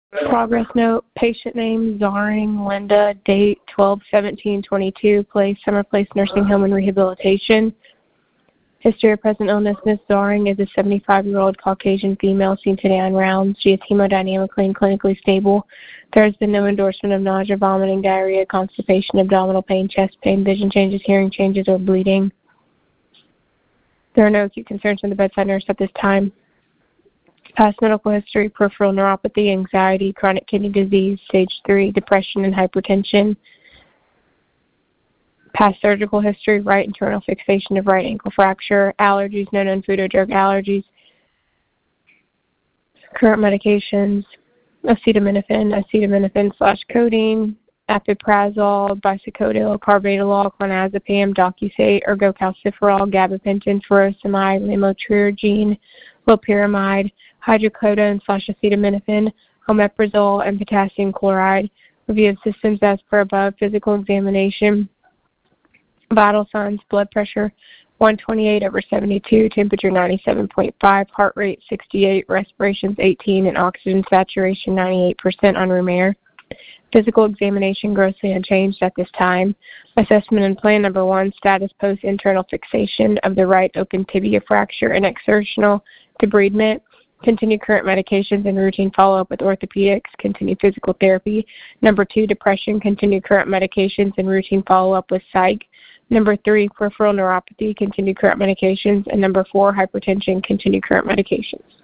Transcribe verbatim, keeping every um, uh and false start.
Progress note, patient name, Zaring Linda, date twelve seventeen twenty-two, place, Summer Place Nursing Home and Rehabilitation. History of present illness, Miz Zaring is a seventy-five-year-old Caucasian female seen today on rounds. She is hemodynamically and clinically stable. There has been no endorsement of nausea, vomiting, diarrhea, constipation, abdominal pain, chest pain, vision changes, hearing changes, or bleeding. There are no acute concerns from the bedside nurse at this time. Past medical history, peripheral neuropathy, anxiety, chronic kidney disease, stage three, depression and hypertension. Past surgical history, right internal fixation of right ankle fracture, allergies, no known food or drug allergies. Current medications, acetaminophen, acetaminophen slash codeine, apiprazole, bisacodyl, carvedilol, clonazepam, Docusate, ergocalciferol, gabapentin, furosemide, lamotrigine, loperamide, hydrocodone slash acetaminophen, omeprazole, and potassium chloride. Review of systems as per above. Physical examination. Vital signs, blood pressure one twenty-eight over seventy-two, temperature ninety-seven point five, heart rate sixty-eight, respirations eighteen, and oxygen saturation ninety-eight percent on room air. Physical examination grossly unchanged at this time. Assessment and plan number one, status post internal fixation of the right open tibia fracture and exertional debridement. Continue current medications and routine follow-up with orthopedics. Continue physical therapy. Number two, depression. Continue current medications and routine follow-up with psych. Number three, peripheral neuropathy. Continue current medications. And number four, hypertension. Continue current medications.